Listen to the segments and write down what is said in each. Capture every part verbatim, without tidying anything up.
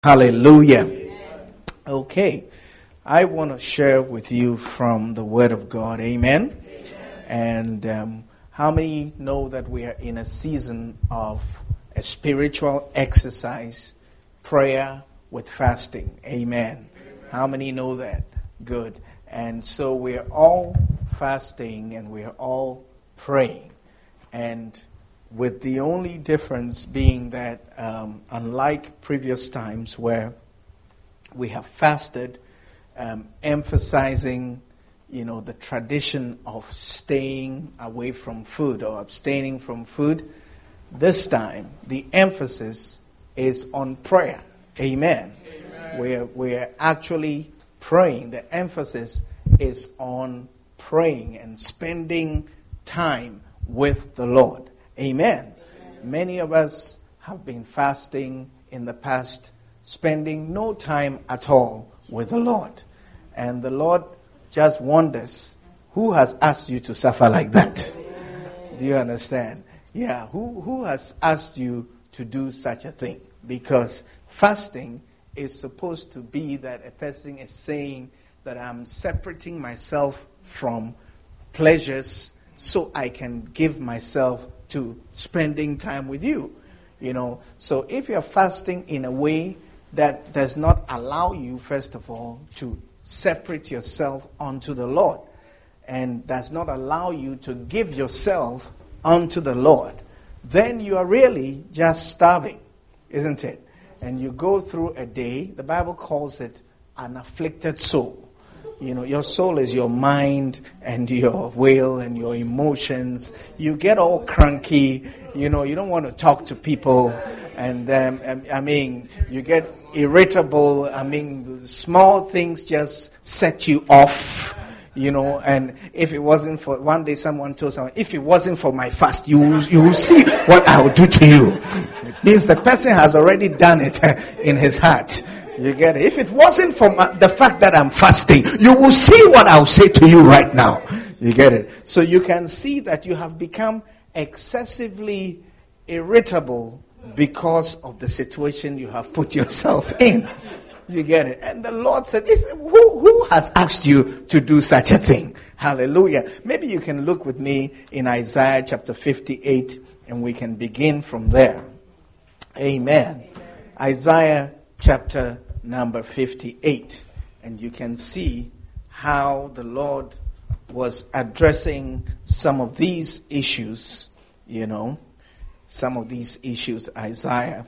Hallelujah. Okay. I want to share with you from the Word of God. Amen. And um, how many know that we are in a season of a spiritual exercise, prayer with fasting? Amen. How many know that? Good. And so we are all fasting and we are all praying. And with the only difference being that um, unlike previous times where we have fasted, um, emphasizing, you know, the tradition of staying away from food or abstaining from food, this time the emphasis is on prayer. Amen. Amen. We're, we're actually praying. The emphasis is on praying and spending time with the Lord. Amen. Amen. Many of us have been fasting in the past, spending no time at all with the Lord. And the Lord just wonders, who has asked you to suffer like that? Do you understand? Yeah, who, who has asked you to do such a thing? Because fasting is supposed to be that a person is saying that I'm separating myself from pleasures so I can give myself to spending time with you. You know, so if you're fasting in a way that does not allow you, first of all, to separate yourself unto the Lord, and does not allow you to give yourself unto the Lord, then you are really just starving, isn't it? And you go through a day, the Bible calls it an afflicted soul. You know, your soul is your mind and your will and your emotions. You get all cranky. You know, you don't want to talk to people. And, um, I mean, you get irritable. I mean, the small things just set you off. You know, and if it wasn't for, one day someone told someone, if it wasn't for my fast, you will, you will see what I will do to you. It means the person has already done it in his heart. You get it? If it wasn't for my, the fact that I'm fasting, you will see what I'll say to you right now. You get it? So you can see that you have become excessively irritable because of the situation you have put yourself in. You get it? And the Lord said, who, who has asked you to do such a thing? Hallelujah. Maybe you can look with me in Isaiah chapter fifty-eight and we can begin from there. Amen. Isaiah chapter number fifty-eight. And you can see how the Lord was addressing some of these issues, you know, some of these issues. Isaiah,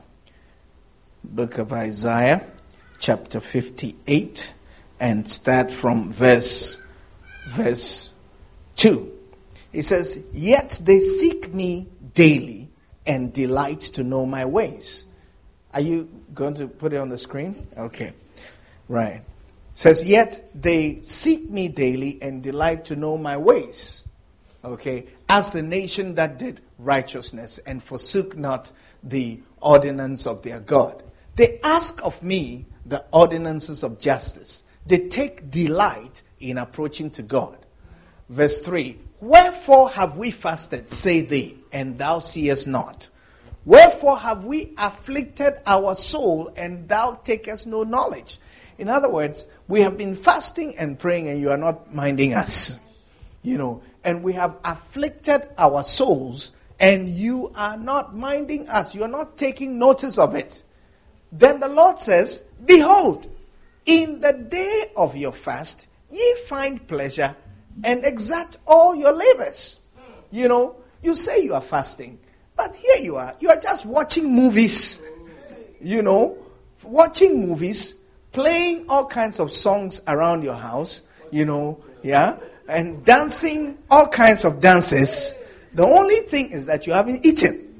book of Isaiah, chapter fifty-eight, and start from verse, verse two. It says, "Yet they seek me daily and delight to know my ways." Are you going to put it on the screen? Okay. Right. It says, "Yet they seek me daily and delight to know my ways." Okay. "As a nation that did righteousness and forsook not the ordinance of their God. They ask of me the ordinances of justice. They take delight in approaching to God." Verse three. "Wherefore have we fasted, say they, and thou seest not? Wherefore have we afflicted our soul, and thou takest no knowledge?" In other words, we have been fasting and praying, and you are not minding us. You know, and we have afflicted our souls, and you are not minding us. You are not taking notice of it. Then the Lord says, "Behold, in the day of your fast, ye find pleasure and exact all your labors." You know, you say you are fasting. But here you are. You are just watching movies, you know, watching movies, playing all kinds of songs around your house, you know, yeah, and dancing all kinds of dances. The only thing is that you haven't eaten.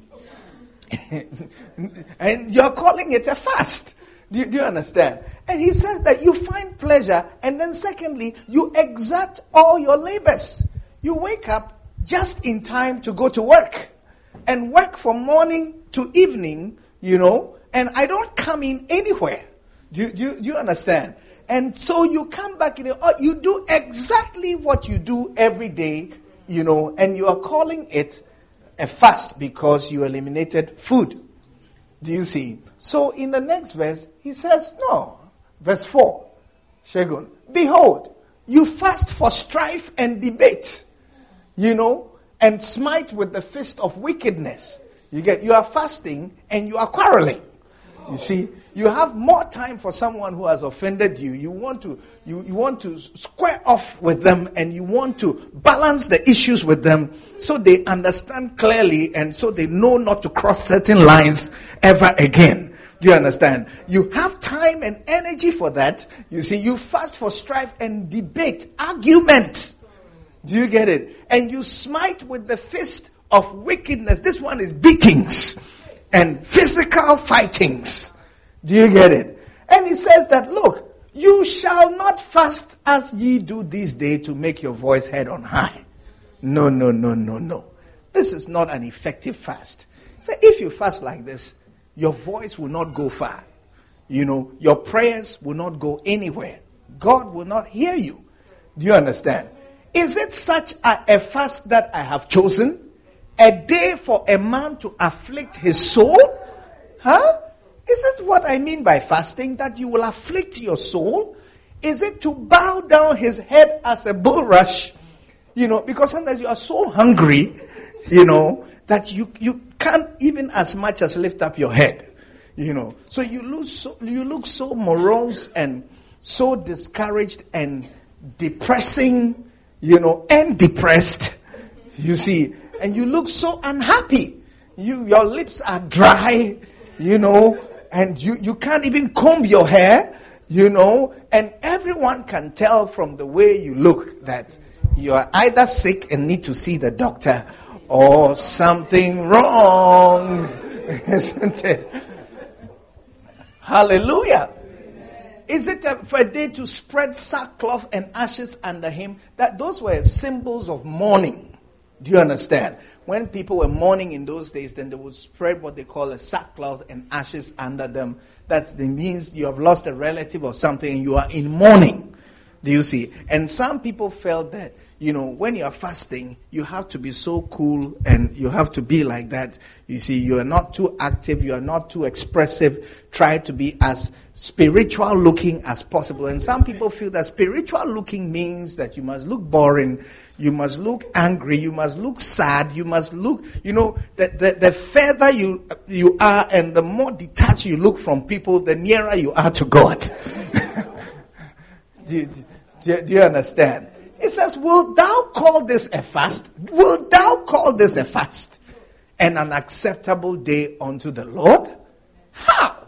And you're calling it a fast. Do you, do you understand? And he says that you find pleasure, and then secondly, you exact all your labors. You wake up just in time to go to work. And work from morning to evening, you know, and I don't come in anywhere. Do you, do you, do you understand? And so you come back, in, oh, you do exactly what you do every day, you know, and you are calling it a fast because you eliminated food. Do you see? So in the next verse, he says, no. Verse four. Shegun. Behold, you fast for strife and debate, you know, and smite with the fist of wickedness. You get, you are fasting and you are quarreling. You see, you have more time for someone who has offended you. You want to, you, you want to square off with them, and you want to balance the issues with them so they understand clearly and so they know not to cross certain lines ever again. Do you understand? You have time and energy for that. You see, you fast for strife and debate, argument. Do you get it? And you smite with the fist of wickedness. This one is beatings and physical fightings. Do you get it? And he says that, look, you shall not fast as ye do this day to make your voice heard on high. No, no, no, no, no. This is not an effective fast. So if you fast like this, your voice will not go far. You know, your prayers will not go anywhere. God will not hear you. Do you understand? Is it such a, a fast that I have chosen? A day for a man to afflict his soul? Huh? Is it what I mean by fasting, that you will afflict your soul? Is it to bow down his head as a bulrush? You know, because sometimes you are so hungry, you know, that you, you can't even as much as lift up your head. You know, so you look so, you look so morose and so discouraged and depressing, you know, and depressed, you see. And you look so unhappy. You, your lips are dry, you know, and you, you can't even comb your hair, you know, and everyone can tell from the way you look that you are either sick and need to see the doctor or something wrong, isn't it? Hallelujah. Is it a, for a day to spread sackcloth and ashes under him? That those were symbols of mourning. Do you understand? When people were mourning in those days, then they would spread what they call a sackcloth and ashes under them. That means you have lost a relative or something and you are in mourning. Do you see? And some people felt that, you know, when you are fasting, you have to be so cool and you have to be like that. You see, you are not too active, you are not too expressive. Try to be as spiritual looking as possible. And some people feel that spiritual looking means that you must look boring, you must look angry, you must look sad, you must look, you know, the, the, the further you, you are and the more detached you look from people, the nearer you are to God. do, do, do you understand? It says, will thou call this a fast? Will thou call this a fast? And an acceptable day unto the Lord? How?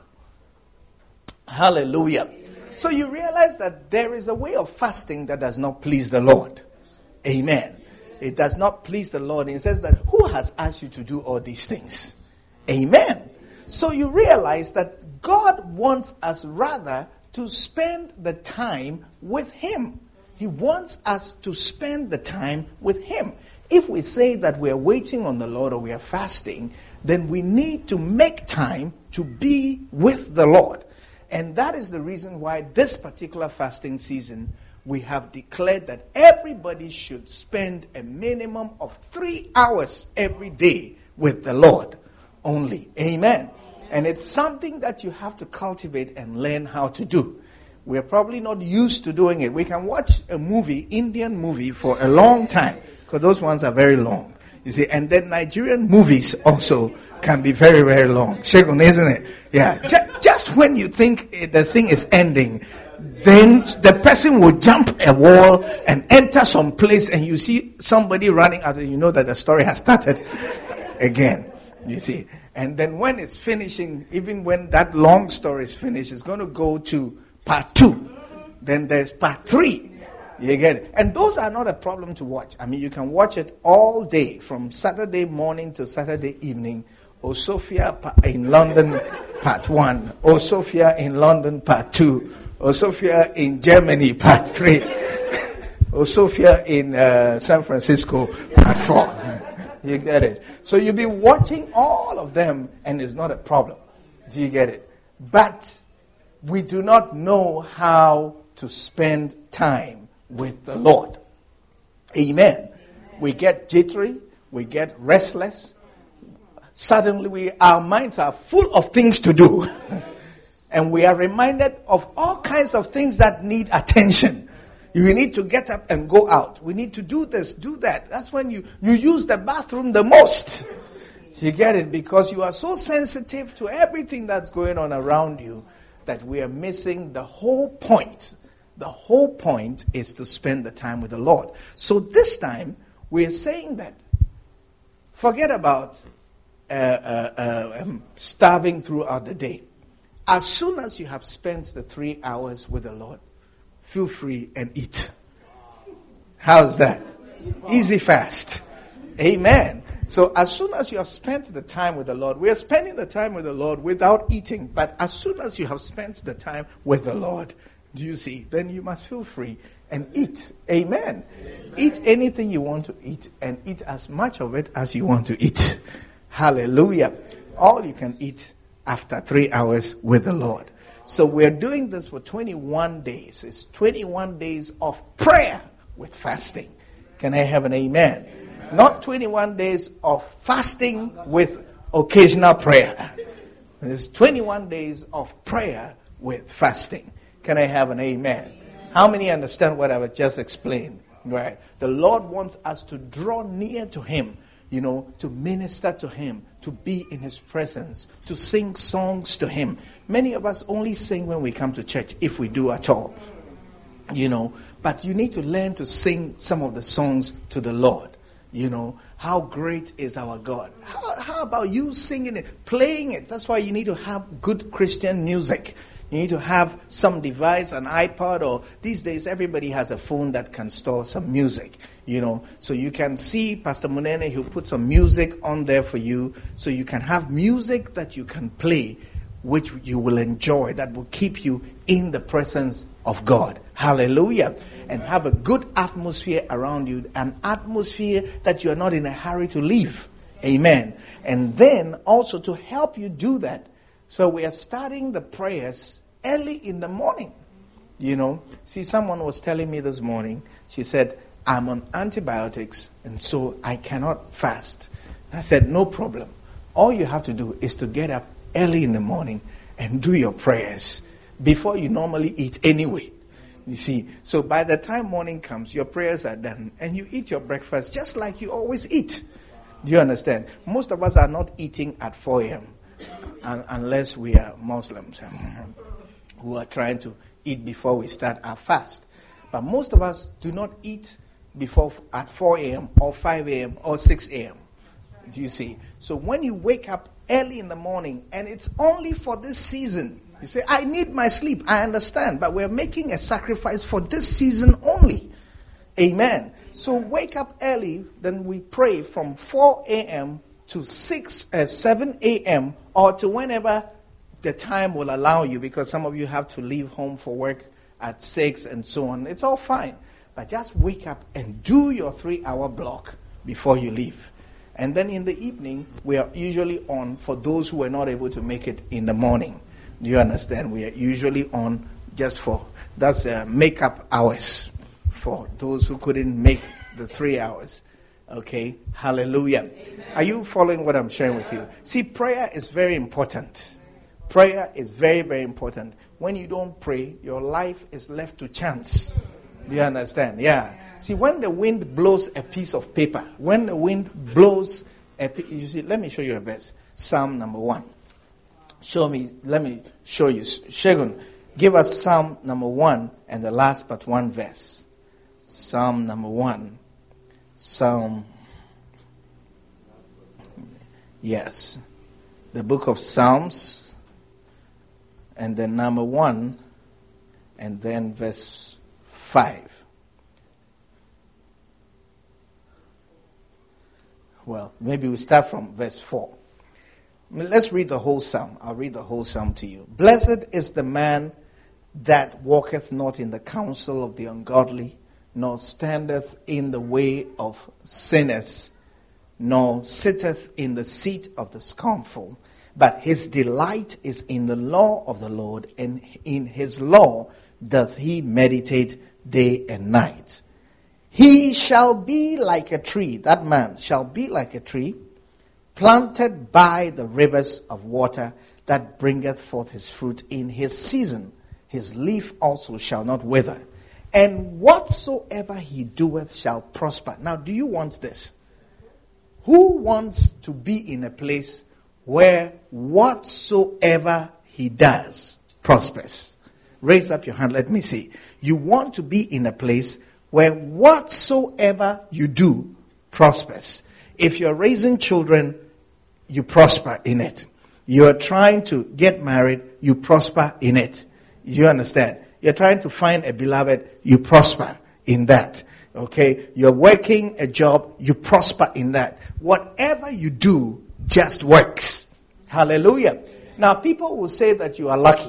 Hallelujah. So you realize that there is a way of fasting that does not please the Lord. Amen. It does not please the Lord. It says that who has asked you to do all these things? Amen. So you realize that God wants us rather to spend the time with Him. He wants us to spend the time with Him. If we say that we are waiting on the Lord or we are fasting, then we need to make time to be with the Lord. And that is the reason why this particular fasting season, we have declared that everybody should spend a minimum of three hours every day with the Lord only. Amen. And it's something that you have to cultivate and learn how to do. We're probably not used to doing it. We can watch a movie, Indian movie, for a long time, because those ones are very long. You see, and then Nigerian movies also can be very, very long. Shegun, isn't it? Yeah. Just, just when you think the thing is ending, then the person will jump a wall and enter some place, and you see somebody running out, and you know that the story has started again. You see. And then when it's finishing, even when that long story is finished, it's going to go to part two. Then there's part three. You get it? And those are not a problem to watch. I mean, you can watch it all day, from Saturday morning to Saturday evening. O Sophia in London, part one. O Sophia in London, part two. O Sophia in Germany, part three. O Sophia in uh, San Francisco, part four. You get it? So you'll be watching all of them, and it's not a problem. Do you get it? But we do not know how to spend time with the Lord. Amen. We get jittery. We get restless. suddenly we, our minds are full of things to do. And we are reminded of all kinds of things that need attention. You need to get up and go out. We need to do this, do that. That's when you, you use the bathroom the most. You get it? Because you are so sensitive to everything that's going on around you that we are missing the whole point. The whole point is to spend the time with the Lord. So this time, we are saying that forget about uh, uh, uh, um, starving throughout the day. As soon as you have spent the three hours with the Lord, feel free and eat. How's that? Easy fast. Amen. So as soon as you have spent the time with the Lord, we are spending the time with the Lord without eating. But as soon as you have spent the time with the Lord, do you see? Then you must feel free and eat. Amen. Amen. Eat anything you want to eat and eat as much of it as you want to eat. Hallelujah. All you can eat after three hours with the Lord. So we're doing this for twenty-one days. It's twenty-one days of prayer with fasting. Can I have an amen? Amen. Not twenty-one days of fasting with occasional prayer. It's twenty-one days of prayer with fasting. Can I have an amen? Amen? How many understand what I've just explained? Right. The Lord wants us to draw near to Him, you know, to minister to Him, to be in His presence, to sing songs to Him. Many of us only sing when we come to church, if we do at all. You know, but you need to learn to sing some of the songs to the Lord. You know, how great is our God. How, how about you singing it, playing it? That's why you need to have good Christian music. You need to have some device, an iPod, or these days everybody has a phone that can store some music, you know. So you can see Pastor Munene, he'll put some music on there for you, so you can have music that you can play, which you will enjoy, that will keep you in the presence of God. Hallelujah. And have a good atmosphere around you, an atmosphere that you are not in a hurry to leave. Amen. And then also to help you do that, so we are starting the prayers early in the morning. You know, see, someone was telling me this morning, she said, I'm on antibiotics and so I cannot fast. I said, no problem. All you have to do is to get up early in the morning and do your prayers before you normally eat anyway. You see, so by the time morning comes, your prayers are done and you eat your breakfast just like you always eat. Do you understand? Most of us are not eating at four a.m. unless we are Muslims who are trying to eat before we start our fast. But most of us do not eat before at four a.m. or five a.m. or six a.m. Do you see? So when you wake up early in the morning, and it's only for this season, you say, I need my sleep. I understand, but we're making a sacrifice for this season only. Amen. So wake up early, then we pray from four a.m. to six, uh, seven a.m. or to whenever the time will allow you, because some of you have to leave home for work at six and so on. It's all fine. But just wake up and do your three-hour block before you leave. And then in the evening, we are usually on for those who are not able to make it in the morning. Do you understand? We are usually on just for, that's uh, make-up hours for those who couldn't make the three hours. Okay, hallelujah. Amen. Are you following what I'm sharing with you? See, prayer is very important. Prayer is very, very important. When you don't pray, your life is left to chance. Do you understand? Yeah. See, when the wind blows a piece of paper, when the wind blows a piece, you see, let me show you a verse. Psalm number one. Show me, let me show you. Shegun, give us Psalm number one and the last but one verse. Psalm number one. Psalm, yes, the book of Psalms, and then number one, and then verse five. Well, maybe we start from verse four. Let's read the whole psalm. I'll read the whole psalm to you. Blessed is the man that walketh not in the counsel of the ungodly, nor standeth in the way of sinners, nor sitteth in the seat of the scornful. But his delight is in the law of the Lord, and in his law doth he meditate day and night. He shall be like a tree, that man shall be like a tree planted by the rivers of water, that bringeth forth his fruit in his season. His leaf also shall not wither. And whatsoever he doeth shall prosper. Now, do you want this? Who wants to be in a place where whatsoever he does prospers? Raise up your hand, let me see. You want to be in a place where whatsoever you do prospers. If you're raising children, you prosper in it. You're trying to get married, you prosper in it. You understand? You're trying to find a beloved, you prosper in that. Okay? You're working a job, you prosper in that. Whatever you do just works. Hallelujah. Now, people will say that you are lucky.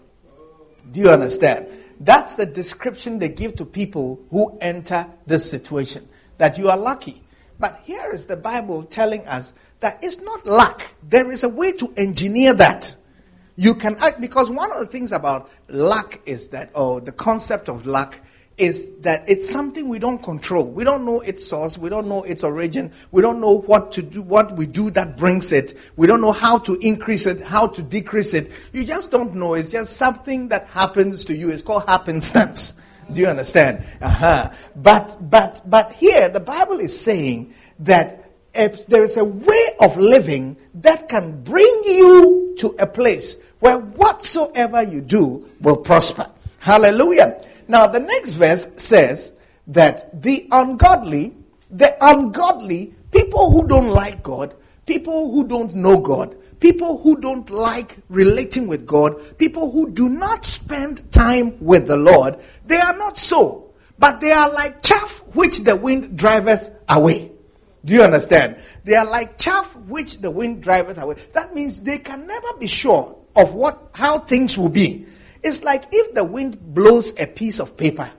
Do you understand? That's the description they give to people who enter this situation. That you are lucky. But here is the Bible telling us that it's not luck. There is a way to engineer that. You can act, because one of the things about luck is that, or the concept of luck is that it's something we don't control. We don't know its source. We don't know its origin. We don't know what to do, what we do that brings it. We don't know how to increase it, how to decrease it. You just don't know. It's just something that happens to you. It's called happenstance. Do you understand? Uh-huh. But, but, but here the Bible is saying that if there is a way of living that can bring you to a place where whatsoever you do will prosper. Hallelujah. Now the next verse says that the ungodly, the ungodly, people who don't like God, people who don't know God, people who don't like relating with God, people who do not spend time with the Lord, they are not so, but they are like chaff which the wind driveth away. Do you understand? They are like chaff which the wind driveth away. That means they can never be sure of what how things will be. It's like if the wind blows a piece of paper,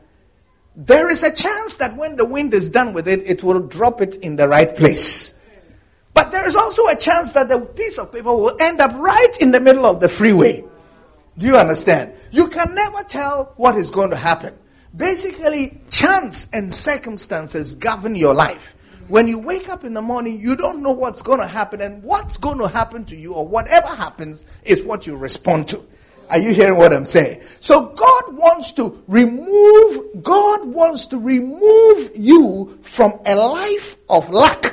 there is a chance that when the wind is done with it, it will drop it in the right place. But there is also a chance that the piece of paper will end up right in the middle of the freeway. Do you understand? You can never tell what is going to happen. Basically, chance and circumstances govern your life. When you wake up in the morning, you don't know what's going to happen, and what's going to happen to you or whatever happens is what you respond to. Are you hearing what I'm saying? So God wants to remove, God wants to remove you from a life of luck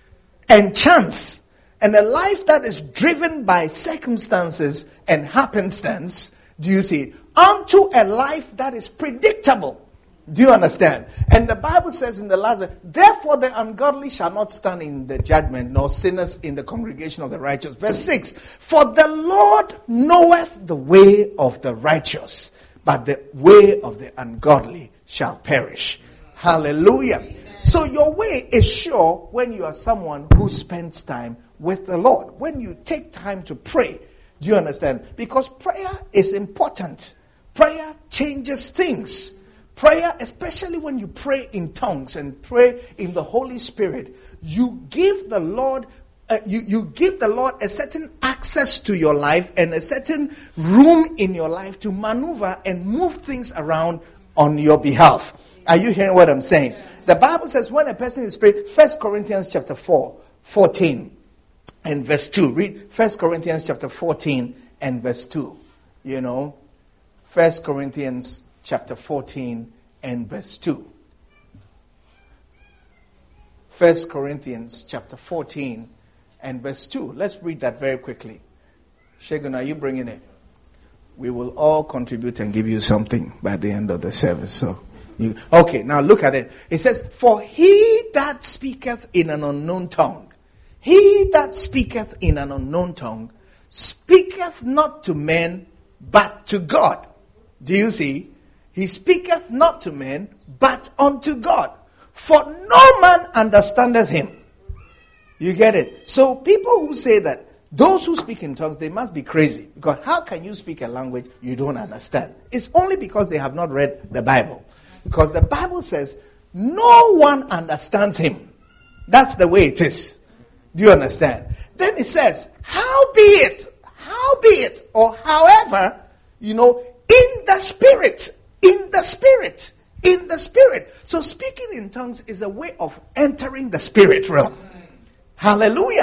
and chance and a life that is driven by circumstances and happenstance, do you see, onto a life that is predictable. Do you understand? And the Bible says in the last verse, therefore the ungodly shall not stand in the judgment, nor sinners in the congregation of the righteous. Verse six, for the Lord knoweth the way of the righteous, but the way of the ungodly shall perish. Hallelujah. Amen. So your way is sure when you are someone who spends time with the Lord. When you take time to pray. Do you understand? Because prayer is important. Prayer changes things. Prayer, especially when you pray in tongues and pray in the Holy Spirit, you give the Lord, uh, you, you give the Lord a certain access to your life and a certain room in your life to maneuver and move things around on your behalf. Are you hearing what I'm saying? The Bible says when a person is praying, First Corinthians chapter four, fourteen and verse two. Read First Corinthians chapter fourteen and verse two. You know, First Corinthians chapter fourteen and verse two. First Corinthians chapter fourteen and verse two. Let's read that very quickly. Shagun, are you bringing it? We will all contribute and give you something by the end of the service. So, you, okay, now look at it. It says, for he that speaketh in an unknown tongue, he that speaketh in an unknown tongue, speaketh not to men, but to God. Do you see? He speaketh not to men, but unto God. For no man understandeth him. You get it? So people who say that those who speak in tongues, they must be crazy. Because how can you speak a language you don't understand? It's only because they have not read the Bible. Because the Bible says, no one understands him. That's the way it is. Do you understand? Then it says, howbeit, howbeit, or however, you know, in the Spirit. In the Spirit. In the Spirit. So speaking in tongues is a way of entering the Spirit realm. Hallelujah.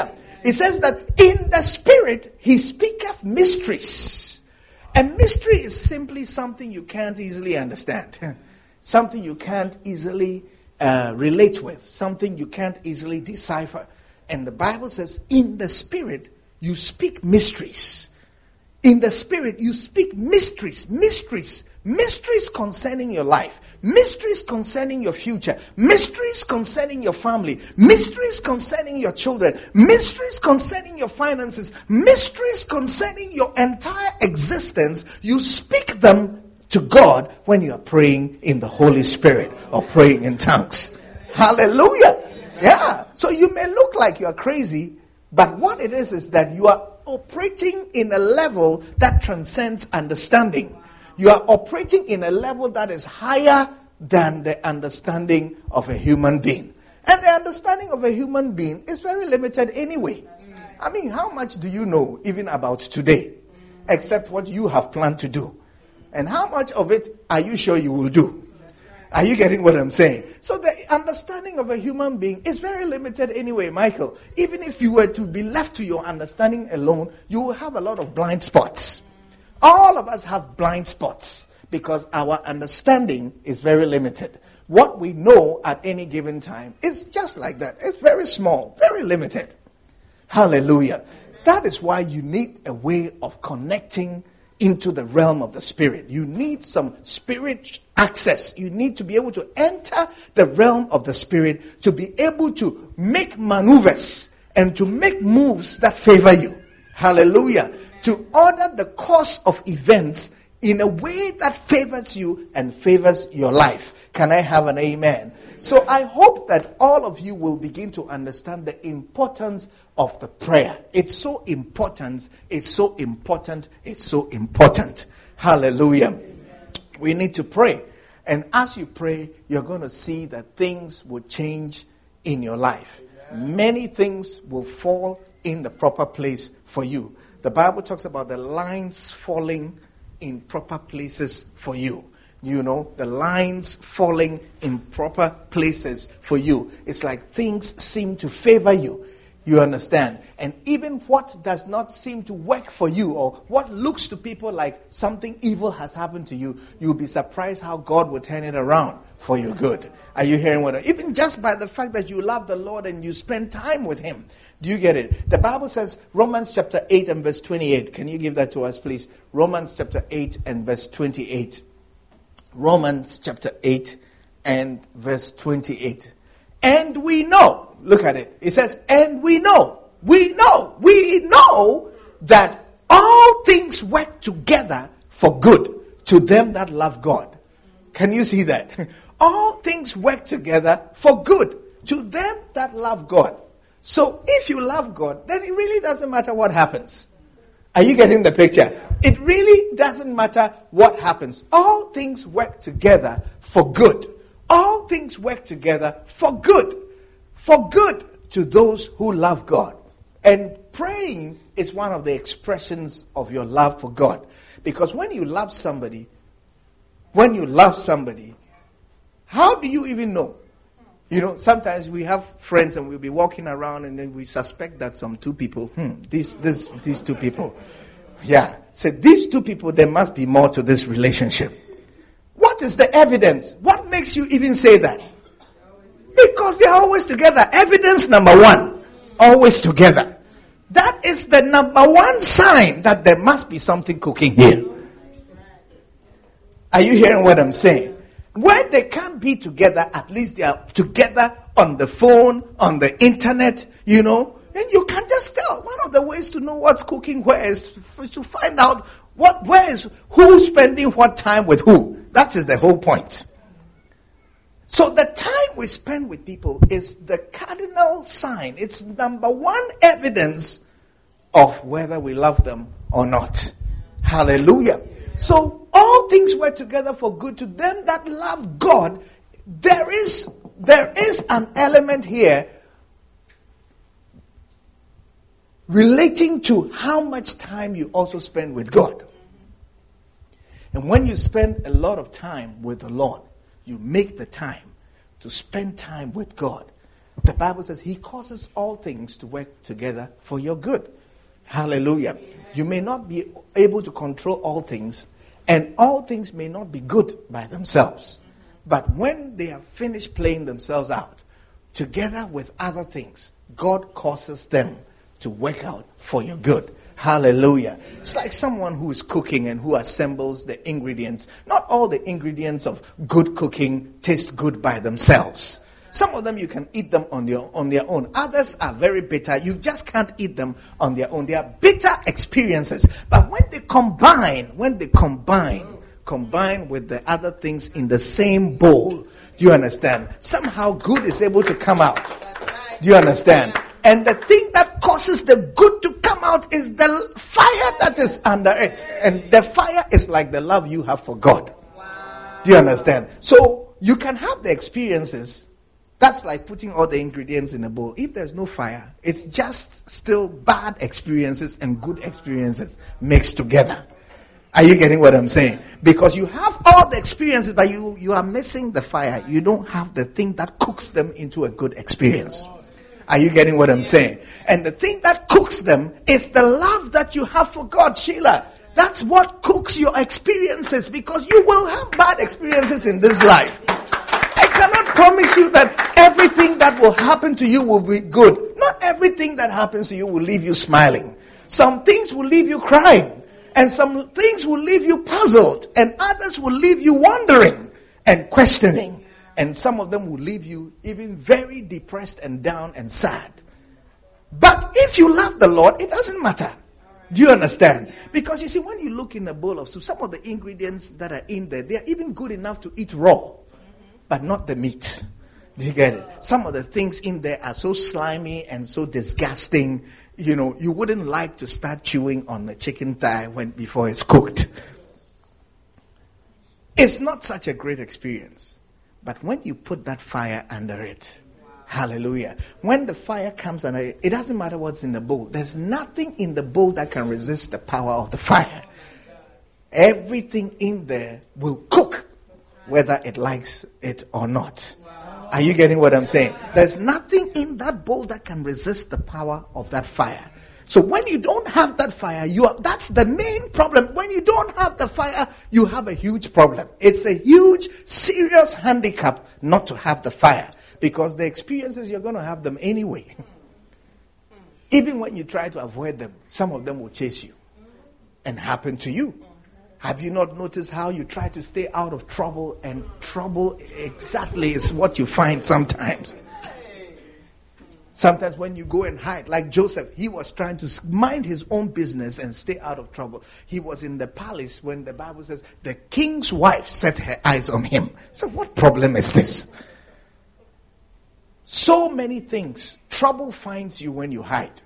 It says that in the Spirit he speaketh mysteries. A mystery is simply something you can't easily understand. Something you can't easily uh, relate with. Something you can't easily decipher. And the Bible says, in the Spirit you speak mysteries. In the Spirit you speak mysteries. Mysteries. Mysteries concerning your life. Mysteries concerning your future. Mysteries concerning your family. Mysteries concerning your children. Mysteries concerning your finances. Mysteries concerning your entire existence. You speak them to God when you are praying in the Holy Spirit or praying in tongues. Hallelujah. Yeah. So you may look like you are crazy, but what it is is that you are operating in a level that transcends understanding. You are operating in a level that is higher than the understanding of a human being. And the understanding of a human being is very limited anyway. I mean, how much do you know even about today? Except what you have planned to do. And how much of it are you sure you will do? Are you getting what I'm saying? So the understanding of a human being is very limited anyway, Michael. Even if you were to be left to your understanding alone, you will have a lot of blind spots. All of us have blind spots because our understanding is very limited. What we know at any given time is just like that. It's very small, very limited. Hallelujah. That is why you need a way of connecting into the realm of the Spirit. You need some spirit access. You need to be able to enter the realm of the Spirit to be able to make maneuvers and to make moves that favor you. Hallelujah. To order the course of events in a way that favors you and favors your life. Can I have an amen? So I hope that all of you will begin to understand the importance of the prayer. It's so important. It's so important. It's so important. Hallelujah. Amen. We need to pray. And as you pray, you're going to see that things will change in your life. Amen. Many things will fall in the proper place for you. The Bible talks about the lines falling in proper places for you. You know, the lines falling in proper places for you. It's like things seem to favor you. You understand? And even what does not seem to work for you, or what looks to people like something evil has happened to you, you'll be surprised how God will turn it around for your good. Are you hearing what I... Even just by the fact that you love the Lord and you spend time with Him. Do you get it? The Bible says, Romans chapter eight and verse twenty-eight. Can you give that to us, please? Romans chapter eight and verse twenty-eight. Romans chapter eight and verse twenty-eight. And we know, look at it. It says, and we know, we know, we know that all things work together for good to them that love God. Can you see that? All things work together for good to them that love God. So if you love God, then it really doesn't matter what happens. Are you getting the picture? It really doesn't matter what happens. All things work together for good. All things work together for good. For good to those who love God. And praying is one of the expressions of your love for God. Because when you love somebody, when you love somebody, how do you even know? You know, sometimes we have friends and we'll be walking around and then we suspect that some two people, hmm, these, this, these two people, yeah. So these two people, there must be more to this relationship. What is the evidence? What makes you even say that? Because they are always together. Evidence number one, always together. That is the number one sign that there must be something cooking here. Are you hearing what I'm saying? When they can't be together, at least they are together on the phone, on the internet, you know. And you can just tell. One of the ways to know what's cooking where is to find out what, where is, who's spending what time with who. That is the whole point. So the time we spend with people is the cardinal sign. It's number one evidence of whether we love them or not. Hallelujah. So all things work together for good to them that love God. There is, there is an element here relating to how much time you also spend with God. And when you spend a lot of time with the Lord, you make the time to spend time with God. The Bible says He causes all things to work together for your good. Hallelujah. You may not be able to control all things, and all things may not be good by themselves. But when they have finished playing themselves out, together with other things, God causes them to work out for your good. Hallelujah. It's like someone who is cooking and who assembles the ingredients. Not all the ingredients of good cooking taste good by themselves. Some of them you can eat them on your on their own. Others are very bitter. You just can't eat them on their own. They are bitter experiences. But when they combine, when they combine, combine with the other things in the same bowl, do you understand? Somehow good is able to come out. Do you understand? And the thing that causes the good to come out is the fire that is under it. And the fire is like the love you have for God. Do you understand? So you can have the experiences. That's like putting all the ingredients in a bowl. If there's no fire, it's just still bad experiences and good experiences mixed together. Are you getting what I'm saying? Because you have all the experiences, but you, you are missing the fire. You don't have the thing that cooks them into a good experience. Are you getting what I'm saying? And the thing that cooks them is the love that you have for God, Sheila. That's what cooks your experiences, because you will have bad experiences in this life. I cannot promise you that everything that will happen to you will be good. Not everything that happens to you will leave you smiling. Some things will leave you crying. And some things will leave you puzzled. And others will leave you wondering and questioning. And some of them will leave you even very depressed and down and sad. But if you love the Lord, it doesn't matter. Do you understand? Because you see, when you look in a bowl of soup, some of the ingredients that are in there, they are even good enough to eat raw, but not the meat. Do you get it? Some of the things in there are so slimy and so disgusting. You know, you wouldn't like to start chewing on the chicken thigh when before it's cooked. It's not such a great experience. But when you put that fire under it, wow. Hallelujah. When the fire comes under it, it doesn't matter what's in the bowl. There's nothing in the bowl that can resist the power of the fire. Everything in there will cook, whether it likes it or not. Are you getting what I'm saying? There's nothing in that bowl that can resist the power of that fire. So when you don't have that fire, you are, that's the main problem. When you don't have the fire, you have a huge problem. It's a huge, serious handicap not to have the fire. Because the experiences, you're going to have them anyway. Even when you try to avoid them, some of them will chase you and happen to you. Have you not noticed how you try to stay out of trouble, and trouble exactly is what you find sometimes? Sometimes when you go and hide, like Joseph, he was trying to mind his own business and stay out of trouble. He was in the palace when the Bible says the king's wife set her eyes on him. So what problem is this? So many things. Trouble finds you when you hide.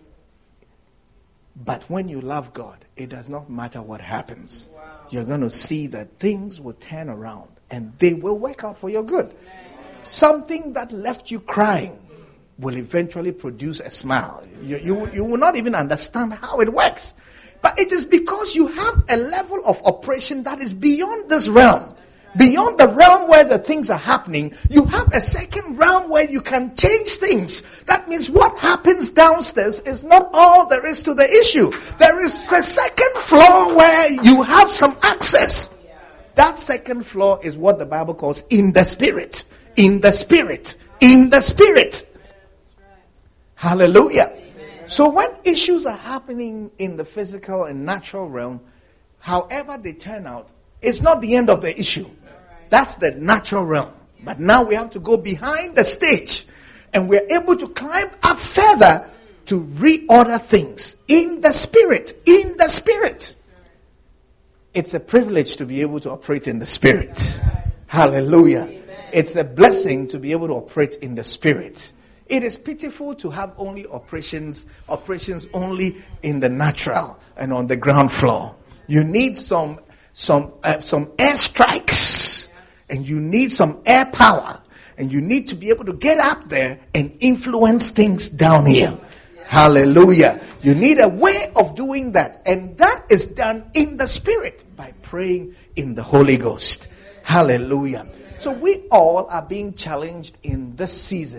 But when you love God, it does not matter what happens. Wow. You're going to see that things will turn around and they will work out for your good. Amen. Something that left you crying will eventually produce a smile. You, you, you will not even understand how it works. But it is because you have a level of operation that is beyond this realm. Beyond the realm where the things are happening, you have a second realm where you can change things. That means what happens downstairs is not all there is to the issue. There is a second floor where you have some access. That second floor is what the Bible calls in the spirit. In the spirit. In the spirit. Hallelujah. So when issues are happening in the physical and natural realm, however they turn out, it's not the end of the issue. That's the natural realm. But now we have to go behind the stage. And we're able to climb up further to reorder things in the spirit. In the spirit. It's a privilege to be able to operate in the spirit. Hallelujah. It's a blessing to be able to operate in the spirit. It is pitiful to have only operations, operations only in the natural and on the ground floor. You need some, some, uh, some air strikes. And you need some air power. And you need to be able to get up there and influence things down here. Yeah. Hallelujah. You need a way of doing that. And that is done in the Spirit by praying in the Holy Ghost. Hallelujah. So we all are being challenged in this season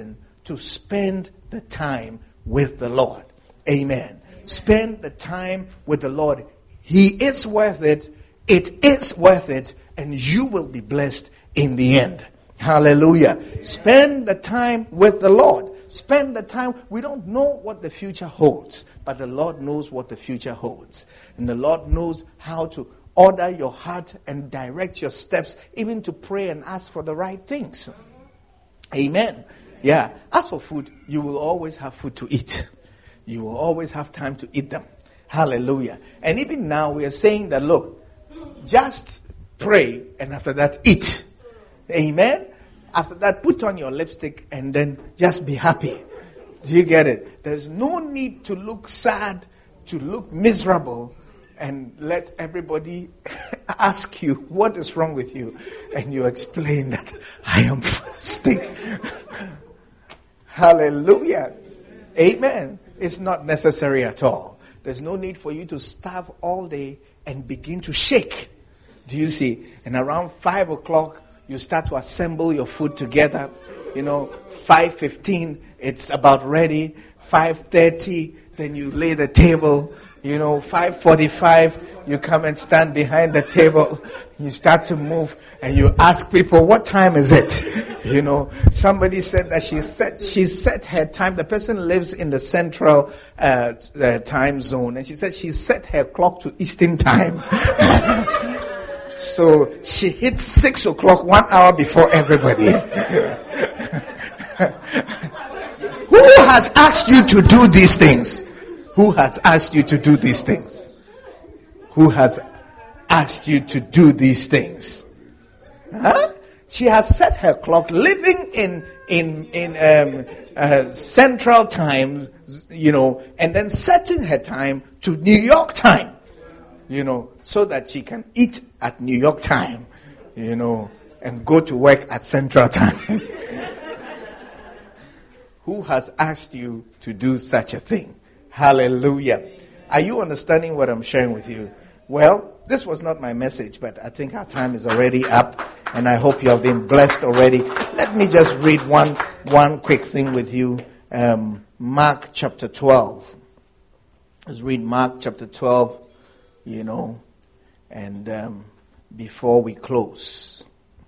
to spend the time with the Lord. Amen. Amen. Spend the time with the Lord. He is worth it. It is worth it. And you will be blessed in the end. Hallelujah. Amen. Spend the time with the Lord. Spend the time. We don't know what the future holds, but the Lord knows what the future holds. And the Lord knows how to order your heart and direct your steps, even to pray and ask for the right things. Amen. Yeah. As for food, you will always have food to eat. You will always have time to eat them. Hallelujah. And even now we are saying that, look, just pray and after that eat. Amen. After that, put on your lipstick and then just be happy. Do you get it? There's no need to look sad, to look miserable, and let everybody ask you, what is wrong with you? And you explain that, I am fasting. Hallelujah. Amen. It's not necessary at all. There's no need for you to starve all day and begin to shake. Do you see? And around five o'clock, you start to assemble your food together. You know, five fifteen, it's about ready. five thirty, then you lay the table. You know, five forty-five, you come and stand behind the table. You start to move and you ask people, what time is it? You know, somebody said that she set, she set her time. The person lives in the central uh, uh, time zone. And she said she set her clock to Eastern time. So she hit six o'clock one hour before everybody. Who has asked you to do these things? Who has asked you to do these things? Who has asked you to do these things? Huh? She has set her clock, living in in in um, uh, Central Time, you know, and then setting her time to New York time. You know, so that she can eat at New York time, you know, and go to work at Central Time. Who has asked you to do such a thing? Hallelujah. Are you understanding what I'm sharing with you? Well, this was not my message, but I think our time is already up, and I hope you have been blessed already. Let me just read one one quick thing with you. Um, Mark chapter twelve. Let's read Mark chapter twelve. You know, and um, before we close.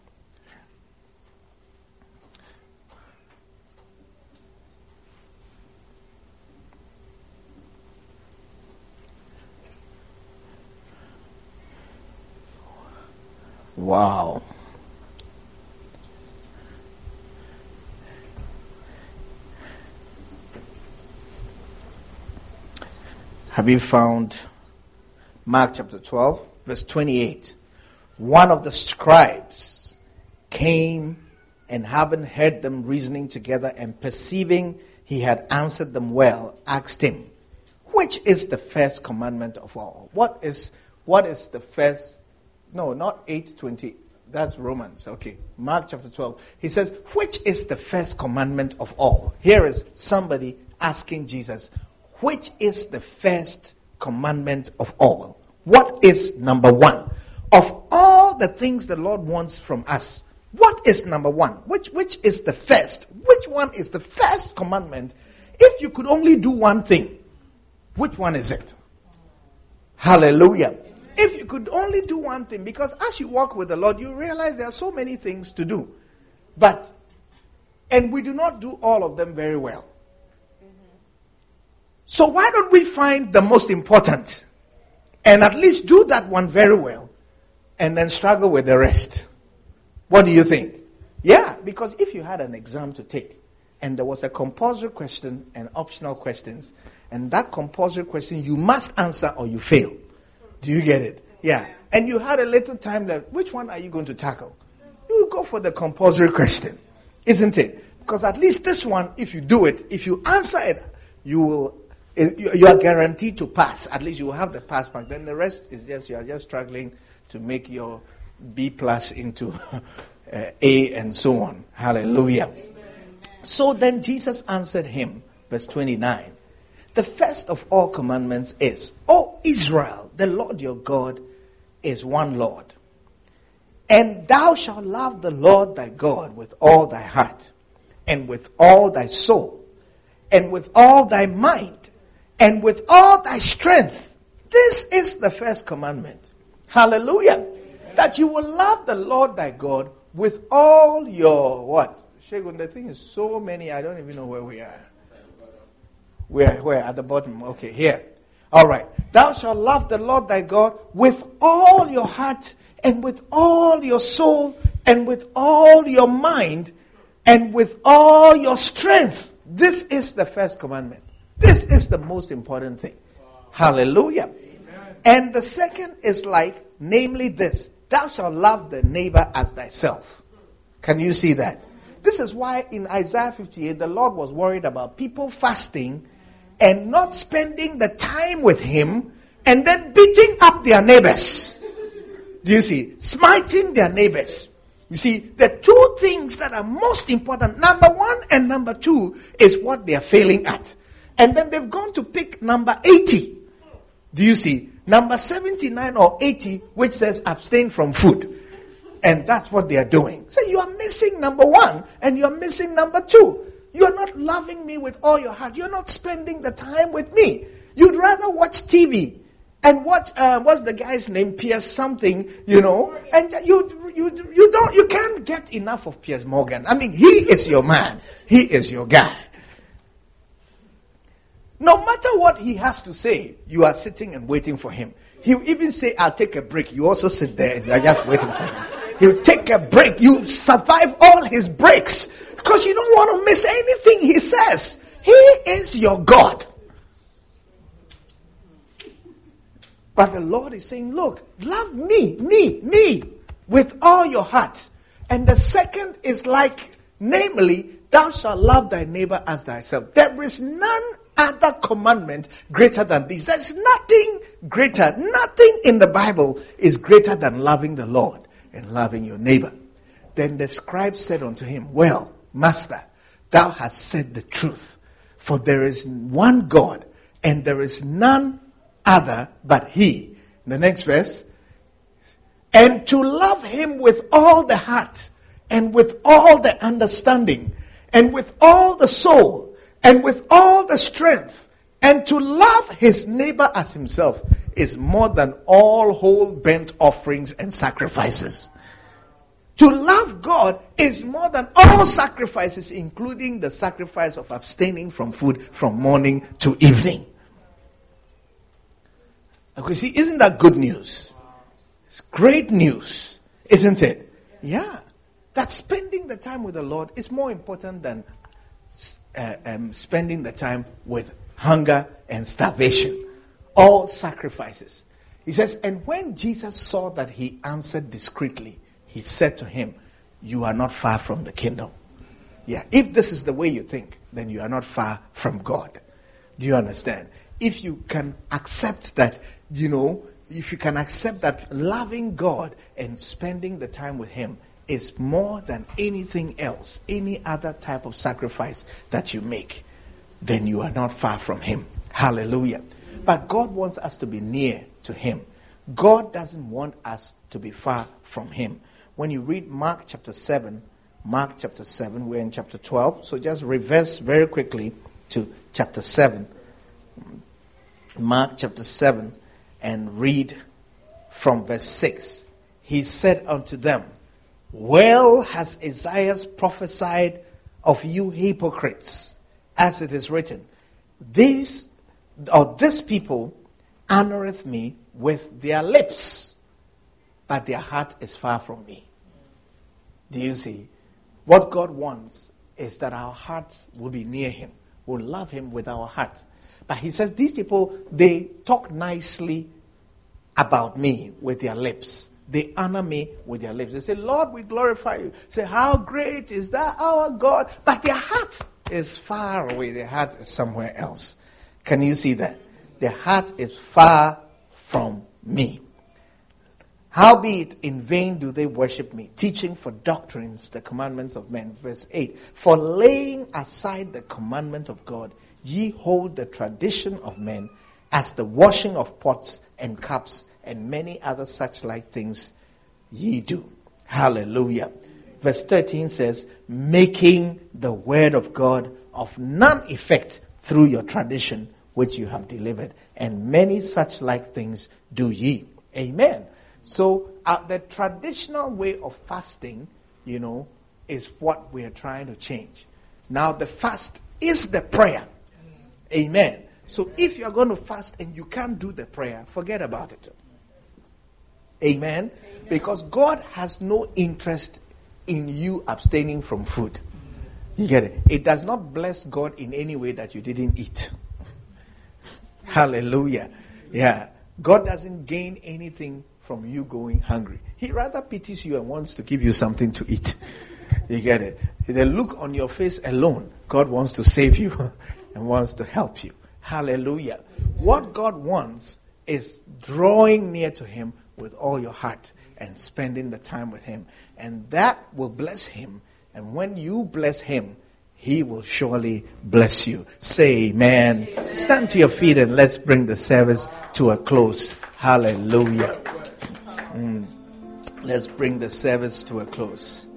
Wow. Have you found Mark chapter twelve, verse twenty-eight? One of the scribes came, and having heard them reasoning together and perceiving he had answered them well, asked him, which is the first commandment of all? What is what is the first? No, not eight twenty. That's Romans. Okay. Mark chapter twelve. He says, which is the first commandment of all? Here is somebody asking Jesus, which is the first commandment of all? What is number one? Of all the things the Lord wants from us, what is number one? Which which is the first? Which one is the first commandment? If you could only do one thing, which one is it? Hallelujah. If you could only do one thing, because as you walk with the Lord, you realize there are so many things to do. But, and we do not do all of them very well. So why don't we find the most important and at least do that one very well and then struggle with the rest? What do you think? Yeah, because if you had an exam to take and there was a compulsory question and optional questions, and that compulsory question you must answer or you fail. Do you get it? Yeah. And you had a little time left. Which one are you going to tackle? You go for the compulsory question, isn't it? Because at least this one, if you do it, if you answer it, you will, you are guaranteed to pass. At least you will have the pass mark. Then the rest is just, you are just struggling to make your B plus into uh, A and so on. Hallelujah. Amen. So then Jesus answered him, verse twenty-nine. The first of all commandments is, O Israel, the Lord your God is one Lord. And thou shalt love the Lord thy God with all thy heart, and with all thy soul, and with all thy mind, and with all thy strength. This is the first commandment. Hallelujah. Amen. That you will love the Lord thy God with all your what? Shagun, the thing is so many, I don't even know where we are. Where, where? At the bottom. Okay, here. All right. Thou shalt love the Lord thy God with all your heart, and with all your soul, and with all your mind, and with all your strength. This is the first commandment. This is the most important thing. Hallelujah. Amen. And the second is like, namely this: thou shalt love the neighbor as thyself. Can you see that? This is why in Isaiah fifty-eight, the Lord was worried about people fasting and not spending the time with Him, and then beating up their neighbors. Do you see? Smiting their neighbors. You see, the two things that are most important, number one and number two, is what they are failing at. And then they've gone to pick number eighty. Do you see? Number seventy-nine or eighty, which says abstain from food. And that's what they are doing. So you are missing number one, and you are missing number two. You are not loving me with all your heart. You're not spending the time with me. You'd rather watch T V and watch, uh, what's the guy's name? Piers something, you know. And you, you, you don't, you can't get enough of Piers Morgan. I mean, he is your man. He is your guy. No matter what he has to say, you are sitting and waiting for him. He'll even say, I'll take a break. You also sit there and you're just waiting for him. He'll take a break. You survive all his breaks because you don't want to miss anything he says. He is your God. But the Lord is saying, look, love me, me, me, with all your heart. And the second is like, namely, thou shalt love thy neighbor as thyself. There is none other commandment greater than this. There's nothing greater. Nothing in the Bible is greater than loving the Lord and loving your neighbor. Then the scribe said unto him, well, Master, thou hast said the truth. For there is one God, and there is none other but He. The next verse. And to love Him with all the heart, and with all the understanding, and with all the soul, and with all the strength, and to love his neighbor as himself is more than all whole burnt offerings and sacrifices. To love God is more than all sacrifices, including the sacrifice of abstaining from food from morning to evening. Okay, see, isn't that good news? It's great news, isn't it? Yeah. That spending the time with the Lord is more important than uh, um, spending the time with hunger and starvation. All sacrifices. He says, and when Jesus saw that he answered discreetly, he said to him, you are not far from the kingdom. Yeah, if this is the way you think, then you are not far from God. Do you understand? If you can accept that, you know, if you can accept that loving God and spending the time with Him is more than anything else, any other type of sacrifice that you make, then you are not far from Him. Hallelujah. But God wants us to be near to Him. God doesn't want us to be far from Him. When you read Mark chapter seven, Mark chapter seven, we're in chapter twelve, so just reverse very quickly to chapter seven. Mark chapter seven, and read from verse six. He said unto them, well has Isaiah prophesied of you hypocrites, as it is written, these or this people honoreth me with their lips, but their heart is far from me. Do you see? What God wants is that our hearts will be near Him, will love Him with our heart. But He says these people, they talk nicely about me with their lips. They honor me with their lips. They say, Lord, we glorify you. Say, how great is that our God? But their heart is far away. Their heart is somewhere else. Can you see that? Their heart is far from me. Howbeit in vain do they worship me, teaching for doctrines the commandments of men. Verse eight. For laying aside the commandment of God, ye hold the tradition of men, as the washing of pots and cups and many other such like things ye do. Hallelujah. Verse thirteen says, making the word of God of none effect through your tradition, which you have delivered. And many such like things do ye. Amen. So uh, the traditional way of fasting, you know, is what we are trying to change. Now the fast is the prayer. Amen. So if you're going to fast and you can't do the prayer, forget about it. Amen. Amen. Because God has no interest in you abstaining from food. You get it? It does not bless God in any way that you didn't eat. Hallelujah. Yeah. God doesn't gain anything from you going hungry. He rather pities you and wants to give you something to eat. You get it? The look on your face alone, God wants to save you and wants to help you. Hallelujah. What God wants is drawing near to Him with all your heart and spending the time with Him. And that will bless Him. And when you bless Him, He will surely bless you. Say amen. Amen. Stand to your feet and let's bring the service to a close. Hallelujah. Mm. Let's bring the service to a close.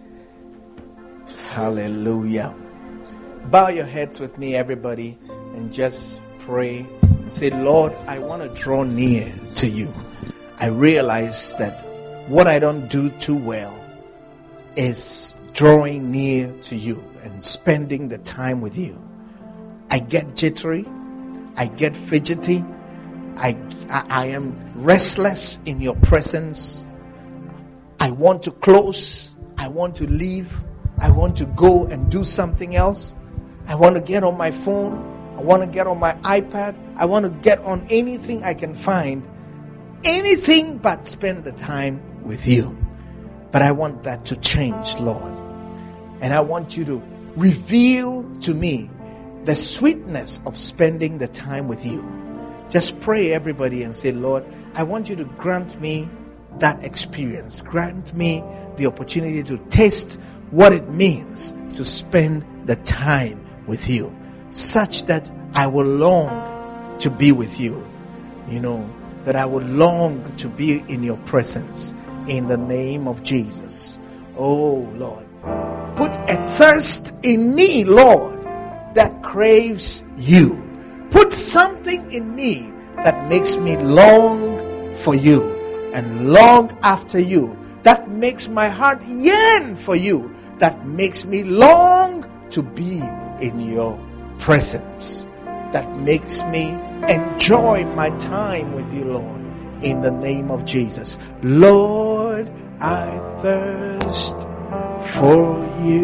Hallelujah. Bow your heads with me, everybody, and just pray and say, Lord, I want to draw near to you. I realize that what I don't do too well is drawing near to you and spending the time with you. I get jittery. I get fidgety. I, I, I am restless in your presence. I want to close. I want to leave. I want to go and do something else. I want to get on my phone. I want to get on my iPad. I want to get on anything I can find. Anything but spend the time with you. But I want that to change, Lord. And I want you to reveal to me the sweetness of spending the time with you. Just pray, everybody, and say, Lord, I want you to grant me that experience. Grant me the opportunity to taste what it means to spend the time with you, such that I will long to be with you. You know, that I will long to be in your presence in the name of Jesus. Oh, Lord. Put a thirst in me, Lord, that craves you. Put something in me that makes me long for you and long after you. That makes my heart yearn for you. That makes me long to be in your presence. That makes me enjoy my time with you, Lord, in the name of Jesus. Lord, I thirst for you.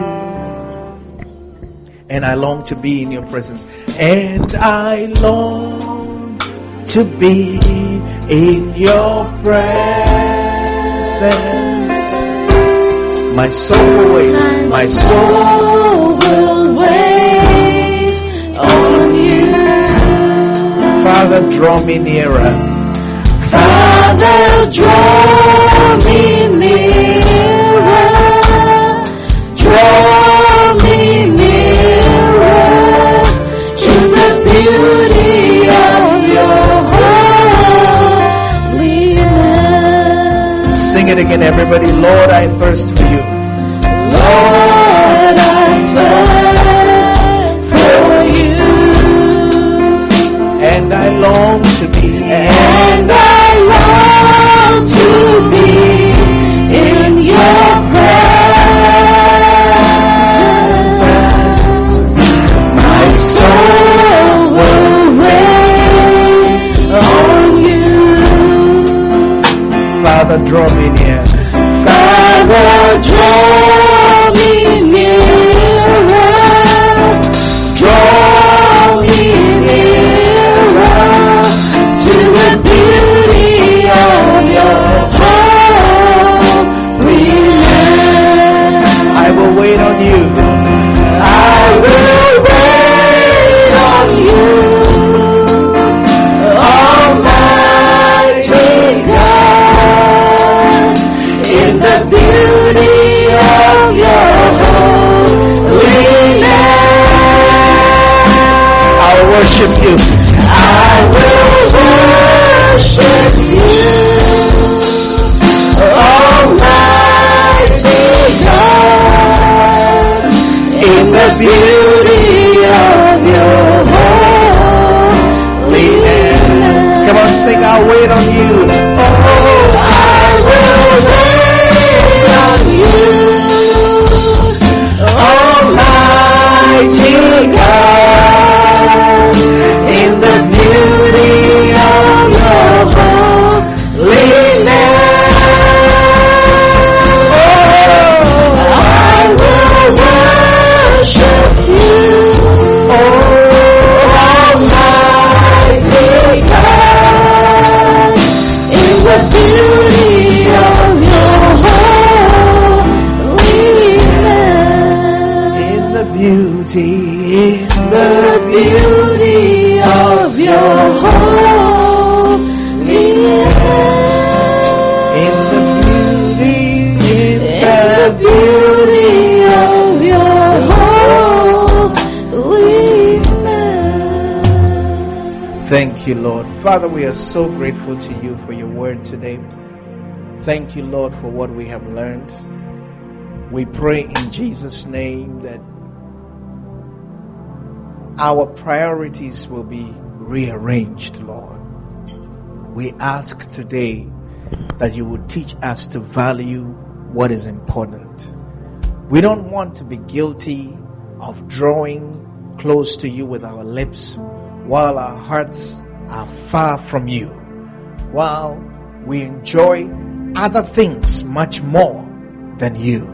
And I long to be in your presence. And I long to be in your presence. My soul will wait. My soul will wait on you. Father, draw me nearer. Father, draw me nearer. Draw me nearer to the beauty of your holiness. Sing it again, everybody. Lord, I thirst for you. Lord, I thirst for you. And I long to be. And I long to be in your presence. My soul will wait on you. Father, draw me near. Father, draw me nearer. Draw me nearer to the beauty of your holiness. I will wait on you. I will wait on you, Almighty God, in the beauty of your holiness. I'll worship you. I will worship you, Almighty God. I'll wait on you. Oh, I will wait on you, Almighty God, in the beauty of your holiness. Oh, I will worship you, oh, Almighty God, in the beauty of your holiness. In the beauty, in The beauty of your holiness. in the beauty, in The the beauty of your holiness. Thank you, Lord. Father, we are so grateful to you for your word today. Thank you, Lord, for what we have learned. We pray in Jesus' name that our priorities will be rearranged, Lord. We ask today that you would teach us to value what is important. We don't want to be guilty of drawing close to you with our lips while our hearts are far from you, while we enjoy other things much more than you,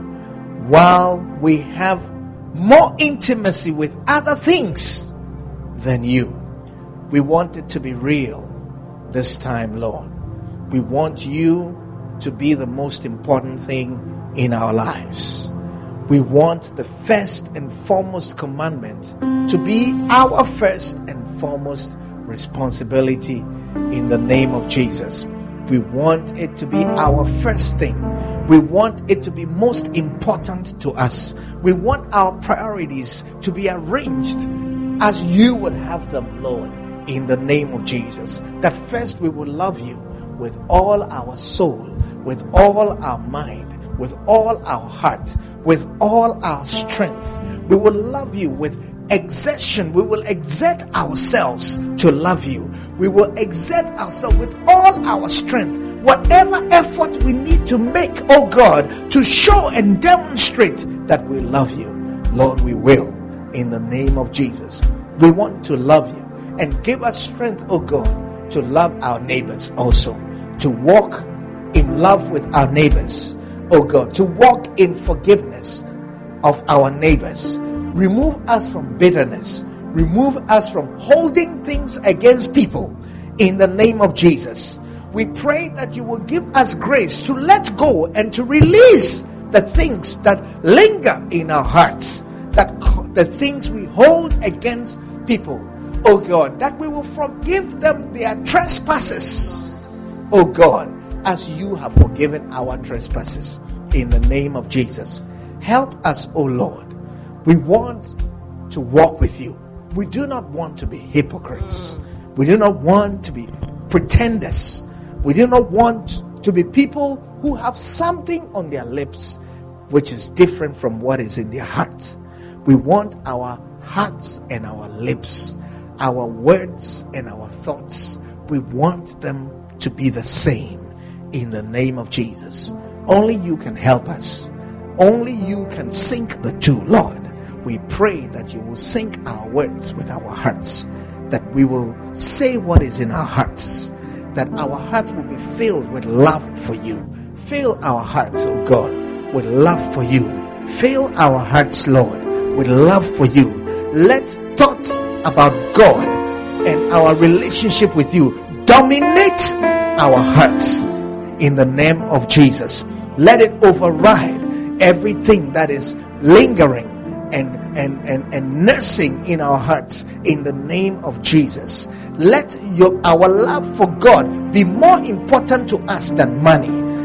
while we have more intimacy with other things than you. We want it to be real this time, Lord. We want you to be the most important thing in our lives. We want the first and foremost commandment to be our first and foremost responsibility in the name of Jesus. We want it to be our first thing. We want it to be most important to us. We want our priorities to be arranged as you would have them, Lord, in the name of Jesus. That first we will love you with all our soul, with all our mind, with all our heart, with all our strength. We will love you with exertion. We will exert ourselves to love you. We will exert ourselves with all our strength. Whatever effort we need to make, oh God, to show and demonstrate that we love you, Lord, we will, in the name of Jesus. We want to love you, and give us strength, oh God, to love our neighbors also, to walk in love with our neighbors, oh God, to walk in forgiveness of our neighbors. Remove us from bitterness. Remove us from holding things against people in the name of Jesus. We pray that you will give us grace to let go and to release the things that linger in our hearts, that the things we hold against people, oh God, that we will forgive them their trespasses, oh God, as you have forgiven our trespasses in the name of Jesus. Help us, oh Lord. We want to walk with you. We do not want to be hypocrites. We do not want to be pretenders. We do not want to be people who have something on their lips which is different from what is in their heart. We want our hearts and our lips, our words and our thoughts, we want them to be the same in the name of Jesus. Only you can help us. Only you can sync the two, Lord. We pray that you will sync our words with our hearts, that we will say what is in our hearts, that our hearts will be filled with love for you. Fill our hearts, oh God, with love for you. Fill our hearts, Lord, with love for you. Let thoughts about God and our relationship with you dominate our hearts in the name of Jesus. Let it override everything that is lingering and, and, and, and nursing in our hearts in the name of Jesus. Let your our love for God be more important to us than money.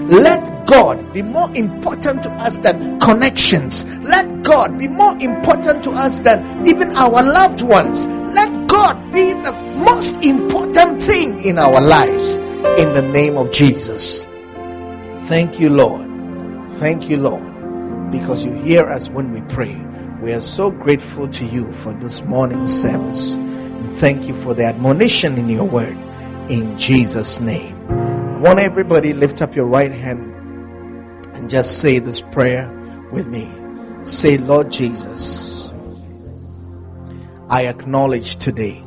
Let God be more important to us than connections. Let God be more important to us than even our loved ones. Let God be the most important thing in our lives in the name of Jesus. Thank you, Lord. Thank you, Lord, because you hear us when we pray. We are so grateful to you for this morning's service. And thank you for the admonition in your word. In Jesus' name. I want everybody lift up your right hand and just say this prayer with me. Say, Lord Jesus, I acknowledge today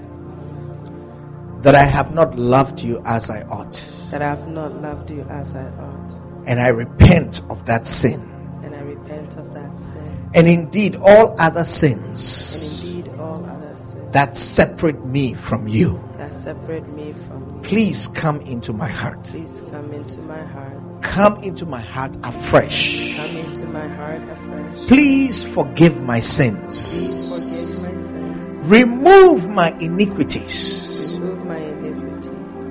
that I have not loved you as I ought. That I have not loved you as I ought. And I repent of that sin. And I repent of that sin. And indeed all other sins. And indeed all other sins. That separate me from you. That separate me from you. Please come into my heart. Please come into my heart. Come into my heart afresh. Come into my heart afresh. Please forgive my sins. Please forgive my sins. Remove my iniquities. Remove my iniquities.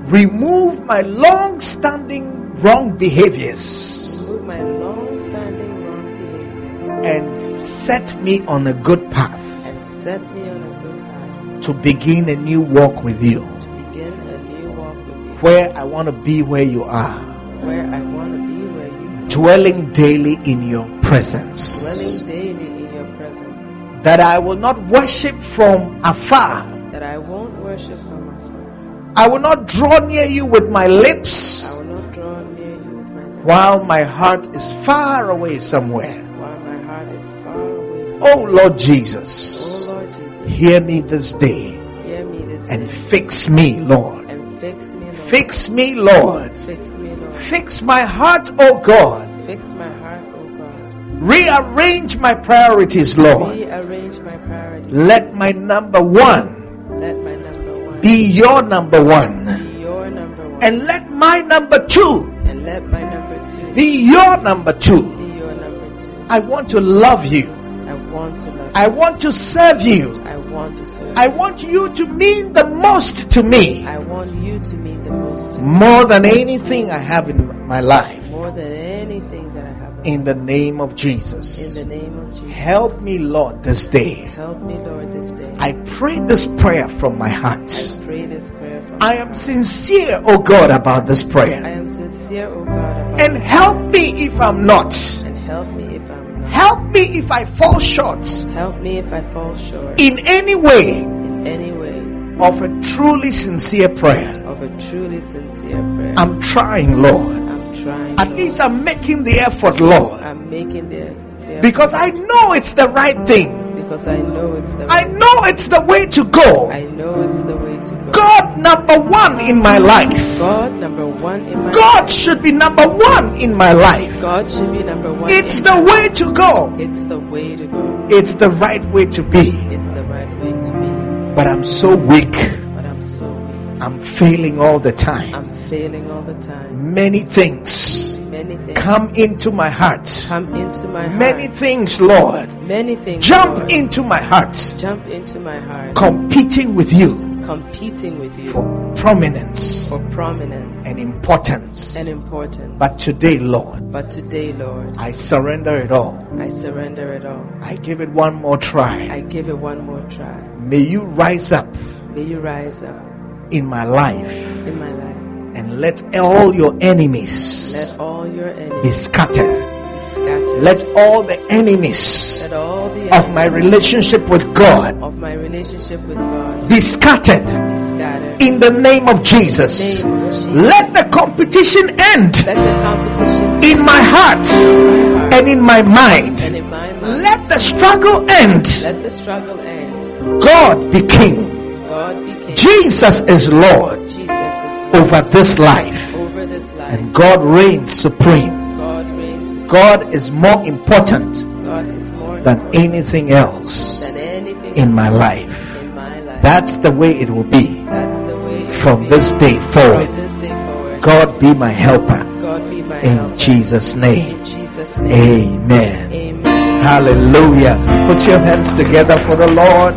Remove my long-standing wrong behaviors. Remove my long-standing wrong behavior. And set me on a good path. And set me on a good path. To begin a new walk with you. To begin a new walk with you. Where I want to be where you are. Where I want to be where you are. Dwelling daily in your presence. Dwelling daily in your presence. That I will not worship from afar. That I won't worship from afar. I will not draw near you with my lips. I will not draw near you with my lips. While my heart is far away somewhere. While my heart is far away. Oh Lord Jesus. Oh Lord Jesus. Hear me this day. Hear me this and day. fix me, Lord. And fix me, Lord. Fix me, Lord. Fix me, Lord. Fix my heart, oh God. Fix my heart, oh God. Rearrange my priorities, Lord. Rearrange my priorities. Let my number one Let my number one be your number one. be your number one. And let my number two And let my number two be your number two. be your number two. I want to love you. I want to love you. I want to serve you. I want to serve I you. want you to mean the most to me. I want you to mean the most to me. More than anything I have in my life. More than anything that I have. In the name of Jesus. In the name of Jesus. Help me, Lord, this day. Help me, Lord, this day. I pray this prayer from my heart. I pray this prayer from I my am heart. sincere, oh God, about this I prayer. am sincere, oh God, about And this. help me if I'm not. And help me if I'm not. Help me if I fall short Help me if I fall short in any way in any way of a truly sincere prayer. of a truly sincere prayer. I'm trying, Lord. I'm trying. At Lord. least I'm making the effort, Lord. I'm making the, the Because I know it's the right thing. because I know it's the I know it's the way to go. I know it's the way to go. God number one in my life. God number one in my God should be number one in my life. God should be number one. It's in the my way to go. life. It's the way to go. It's the right way to be. It's the right way to be. But I'm so weak. But I'm so weak. I'm failing all the time. I'm failing all the time. Many things Many things come into my heart. come into my heart. Many things, Lord, Many things jump Lord, into my heart, jump into my heart, competing with you competing with you for prominence for prominence and importance. and importance. But today, Lord, But today, Lord, I surrender it all. I surrender it all. I give it one more try. I give it one more try. May you rise up May you rise up in my life in my life. and let all your enemies Let all your be enemies scattered. be scattered. Let all the enemies Let all the of my relationship with God of my relationship with God be scattered be scattered. in the name of Jesus. Name of Jesus. Let the competition end Let the competition in my heart in my heart and in my mind. and in my mind. Let the struggle end. Let the struggle end. God be king. God be king. Jesus is Lord Jesus is Lord over this life. over this life. And God reigns supreme. God reigns. God is more important God is more than important anything else than anything in my life. in my life. That's the way it will be That's the way it from will be. this day From forward. this day forward. God be my helper God be my in helper. Jesus' name. In Jesus' name. Amen. Amen. Hallelujah. Put your hands together for the Lord.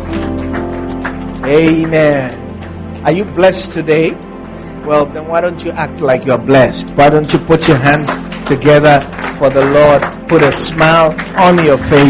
Amen. Are you blessed today? Well, then why don't you act like you're blessed? Why don't you put your hands together for the Lord? Put a smile on your face.